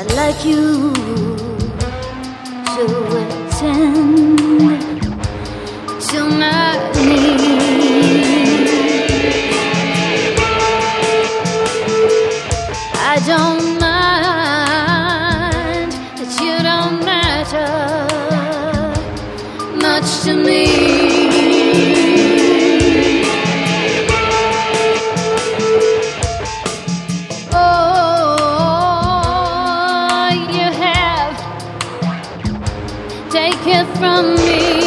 I'd like you to attend to my needs. I don't mind that you don't matter much to me. Take it from me.